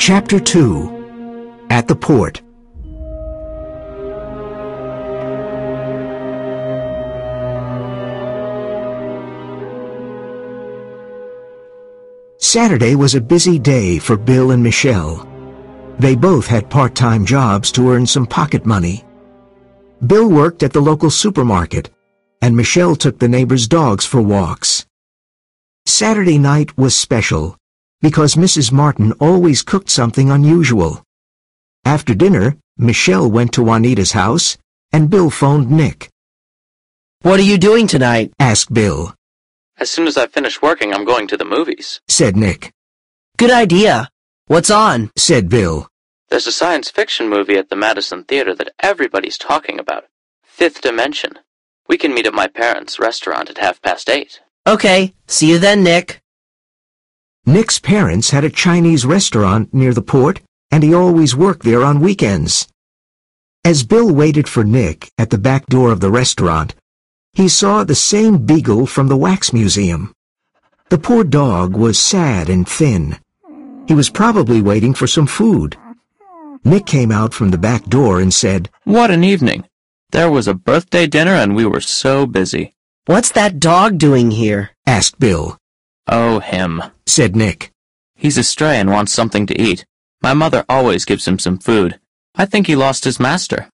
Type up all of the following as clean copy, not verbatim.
Chapter 2. At the Port. Saturday was a busy day for Bill and Michelle. They both had part-time jobs to earn some pocket money. Bill worked at the local supermarket, and Michelle took the neighbors' dogs for walks. Saturday night was special, because Mrs. Martin always cooked something unusual. After dinner, Michelle went to Juanita's house, and Bill phoned Nick. "What are you doing tonight?" asked Bill. "As soon as I finish working, I'm going to the movies," said Nick. "Good idea. What's on?" said Bill. "There's a science fiction movie at the Madison Theater that everybody's talking about. Fifth Dimension. We can meet at my parents' restaurant at 8:30. Okay, see you then, Nick." Nick's parents had a Chinese restaurant near the port, and he always worked there on weekends. As Bill waited for Nick at the back door of the restaurant, he saw the same beagle from the wax museum. The poor dog was sad and thin. He was probably waiting for some food. Nick came out from the back door and said, "What an evening. There was a birthday dinner and we were so busy." "What's that dog doing here?" asked Bill. "Oh, him," said Nick. "He's a stray and wants something to eat. My mother always gives him some food. I think he lost his master."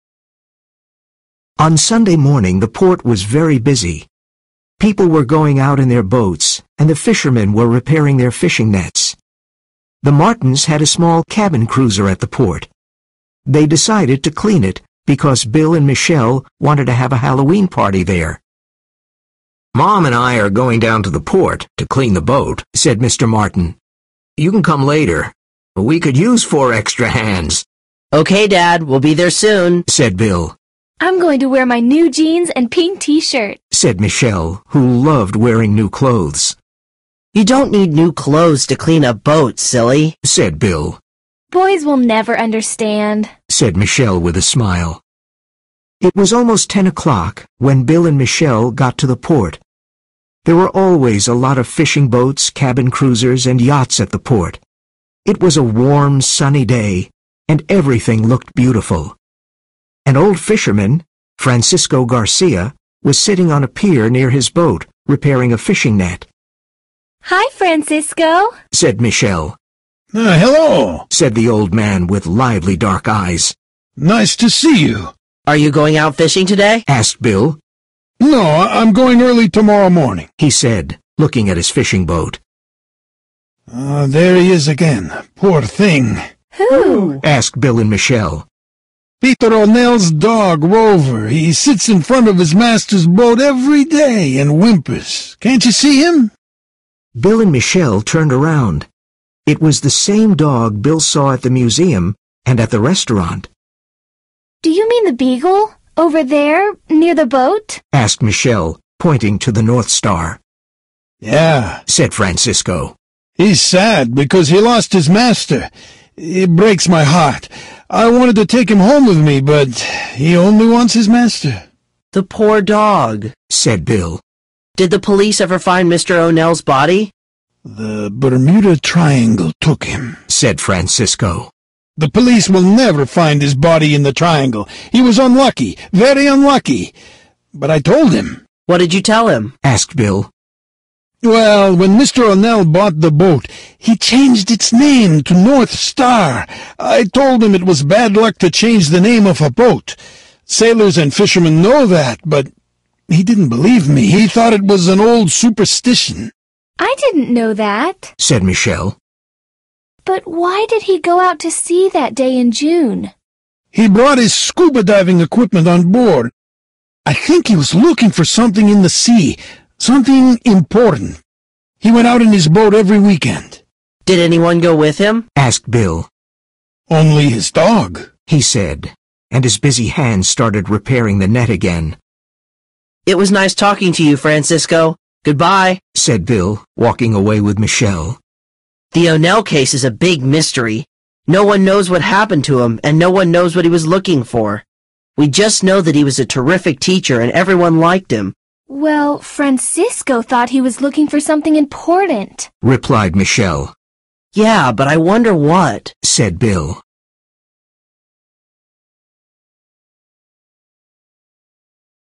On Sunday morning, the port was very busy. People were going out in their boats, and the fishermen were repairing their fishing nets. The Martins had a small cabin cruiser at the port. They decided to clean it because Bill and Michelle wanted to have a Halloween party there. "Mom and I are going down to the port to clean the boat," said Mr. Martin. "You can come later. We could use 4 extra hands." "Okay, Dad, we'll be there soon," said Bill. "I'm going to wear my new jeans and pink t-shirt," said Michelle, who loved wearing new clothes. "You don't need new clothes to clean a boat, silly," said Bill. "Boys will never understand," said Michelle with a smile. It was almost 10 o'clock when Bill and Michelle got to the port. There were always a lot of fishing boats, cabin cruisers, and yachts at the port. It was a warm, sunny day, and everything looked beautiful. An old fisherman, Francisco Garcia, was sitting on a pier near his boat, repairing a fishing net. "Hi, Francisco," said Michelle. Hello, said the old man with lively dark eyes. Nice to see you. "Are you going out fishing today?" asked Bill. No, I'm going early tomorrow morning, he said, looking at his fishing boat. There he is again. Poor thing. "Who?" asked Bill and Michelle. Peter O'Neill's dog, Rover. He sits in front of his master's boat every day and whimpers. Can't you see him? Bill and Michelle turned around. It was the same dog Bill saw at the museum and at the restaurant. "Do you mean the beagle? Over there, near the boat?" asked Michelle, pointing to the North Star. Yeah, said Francisco. He's sad because he lost his master. It breaks my heart. I wanted to take him home with me, but he only wants his master. "The poor dog," said Bill. "Did the police ever find Mr. O'Neill's body?" The Bermuda Triangle took him, said Francisco. The police will never find his body in the triangle. He was unlucky, very unlucky. But I told him. "What did you tell him?" asked Bill. Well, when Mr. O'Neill bought the boat, he changed its name to North Star. I told him it was bad luck to change the name of a boat. Sailors and fishermen know that, but he didn't believe me. He thought it was an old superstition. "I didn't know that," said Michelle. "But why did he go out to sea that day in June?" He brought his scuba diving equipment on board. I think he was looking for something in the sea, something important. He went out in his boat every weekend. "Did anyone go with him?" asked Bill. Only his dog, he said, and his busy hands started repairing the net again. "It was nice talking to you, Francisco. Goodbye," said Bill, walking away with Michelle. "The O'Neill case is a big mystery. No one knows what happened to him, and no one knows what he was looking for. We just know that he was a terrific teacher and everyone liked him." "Well, Francisco thought he was looking for something important," replied Michelle. Yeah, but I wonder what, said Bill.